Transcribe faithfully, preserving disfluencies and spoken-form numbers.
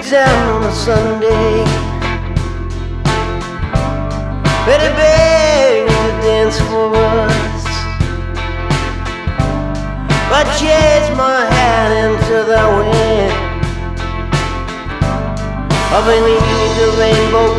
down on a Sunday. Betty begged to dance for us, I chased my hat into the wind. Up beneath the rainbow